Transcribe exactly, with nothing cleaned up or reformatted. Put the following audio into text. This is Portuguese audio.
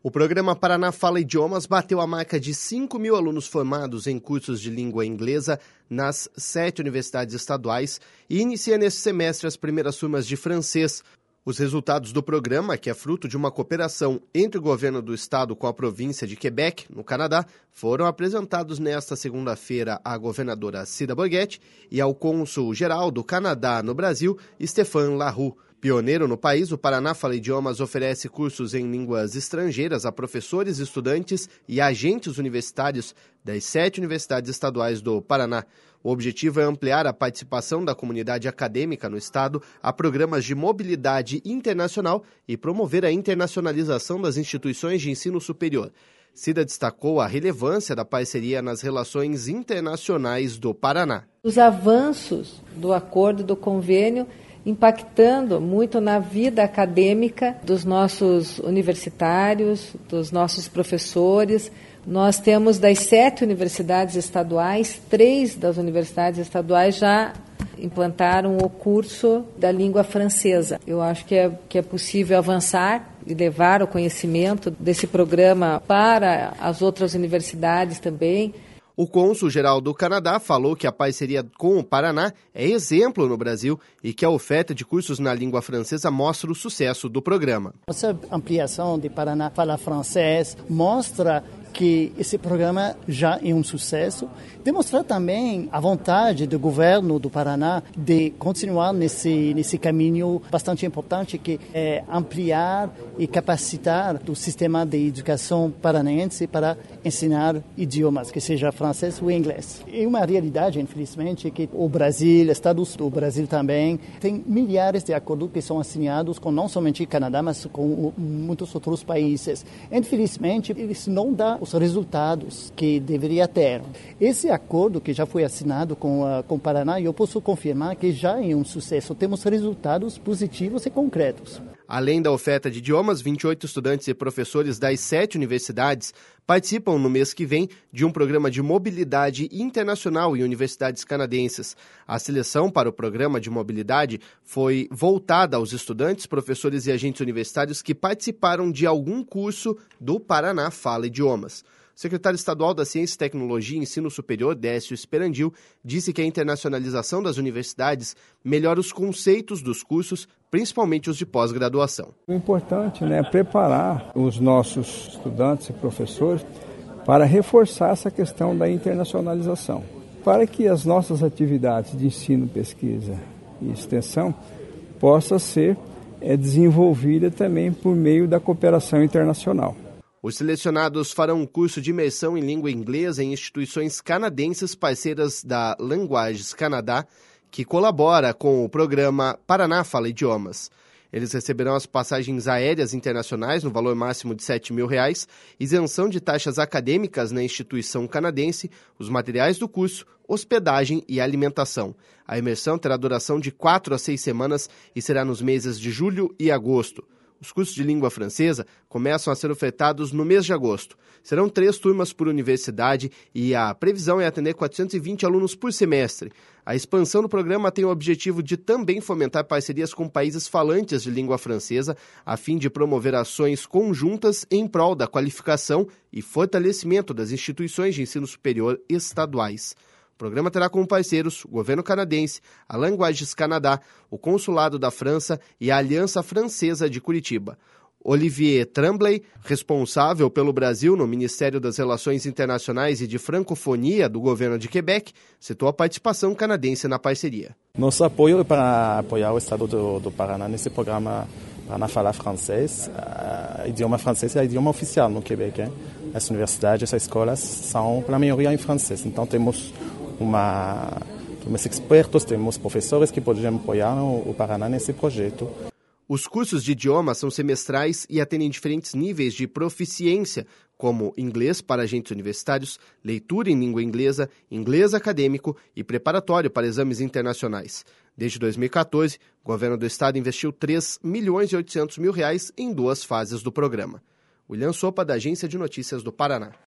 O programa Paraná Fala Idiomas bateu a marca de cinco mil alunos formados em cursos de língua inglesa nas sete universidades estaduais e inicia neste semestre as primeiras turmas de francês. Os resultados do programa, que é fruto de uma cooperação entre o governo do estado com a província de Quebec, no Canadá, foram apresentados nesta segunda-feira à governadora Cida Borghetti e ao cônsul-geral do Canadá no Brasil, Stéphane Larue. Pioneiro no país, o Paraná Fala Idiomas oferece cursos em línguas estrangeiras a professores, estudantes e agentes universitários das sete universidades estaduais do Paraná. O objetivo é ampliar a participação da comunidade acadêmica no estado a programas de mobilidade internacional e promover a internacionalização das instituições de ensino superior. Cida destacou a relevância da parceria nas relações internacionais do Paraná. Os avanços do acordo, do convênio, impactando muito na vida acadêmica dos nossos universitários, dos nossos professores. Nós temos das sete universidades estaduais, três das universidades estaduais já implantaram o curso da língua francesa. Eu acho que é, que é possível avançar e levar o conhecimento desse programa para as outras universidades também. O cônsul-geral do Canadá falou que a parceria com o Paraná é exemplo no Brasil e que a oferta de cursos na língua francesa mostra o sucesso do programa. Essa ampliação de Paraná Fala Francês mostra que esse programa já é um sucesso. Demonstrar também a vontade do governo do Paraná de continuar nesse, nesse caminho bastante importante, que é ampliar e capacitar o sistema de educação paranaense para ensinar idiomas, que seja francês ou inglês. É uma realidade, infelizmente, que o Brasil, Estados do Brasil também, tem milhares de acordos que são assinados com não somente o Canadá, mas com muitos outros países. Infelizmente, eles não dão os resultados que deveria ter. Esse acordo que já foi assinado com, uh, com o Paraná, eu posso confirmar que já é um sucesso. Temos resultados positivos e concretos. Além da oferta de idiomas, vinte e oito estudantes e professores das sete universidades participam no mês que vem de um programa de mobilidade internacional em universidades canadenses. A seleção para o programa de mobilidade foi voltada aos estudantes, professores e agentes universitários que participaram de algum curso do Paraná Fala Idiomas. O secretário estadual da Ciência, Tecnologia e Ensino Superior, Décio Esperandil, disse que a internacionalização das universidades melhora os conceitos dos cursos, principalmente os de pós-graduação. O importante, né, é preparar os nossos estudantes e professores para reforçar essa questão da internacionalização, para que as nossas atividades de ensino, pesquisa e extensão possam ser é, desenvolvidas também por meio da cooperação internacional. Os selecionados farão um curso de imersão em língua inglesa em instituições canadenses parceiras da Languages Canadá, que colabora com o programa Paraná Fala Idiomas. Eles receberão as passagens aéreas internacionais no valor máximo de sete mil reais, isenção de taxas acadêmicas na instituição canadense, os materiais do curso, hospedagem e alimentação. A imersão terá duração de quatro a seis semanas e será nos meses de julho e agosto. Os cursos de língua francesa começam a ser ofertados no mês de agosto. Serão três turmas por universidade e a previsão é atender quatrocentos e vinte alunos por semestre. A expansão do programa tem o objetivo de também fomentar parcerias com países falantes de língua francesa, a fim de promover ações conjuntas em prol da qualificação e fortalecimento das instituições de ensino superior estaduais. O programa terá como parceiros o governo canadense, a Languages Canadá, o Consulado da França e a Aliança Francesa de Curitiba. Olivier Tremblay, responsável pelo Brasil no Ministério das Relações Internacionais e de Francofonia do governo de Quebec, citou a participação canadense na parceria. Nosso apoio é para apoiar o estado do, do Paraná nesse programa Paraná Fala Francês. O idioma francês é o idioma oficial no Quebec. Hein? As universidades, as escolas são, pela maioria, em francês. Então, temos Uma, temos expertos, temos professores que podem apoiar o Paraná nesse projeto. Os cursos de idiomas são semestrais e atendem diferentes níveis de proficiência, como inglês para agentes universitários, leitura em língua inglesa, inglês acadêmico e preparatório para exames internacionais. Desde dois mil e quatorze, o governo do estado investiu três milhões e oitocentos mil reais em duas fases do programa. William Sopa, da Agência de Notícias do Paraná.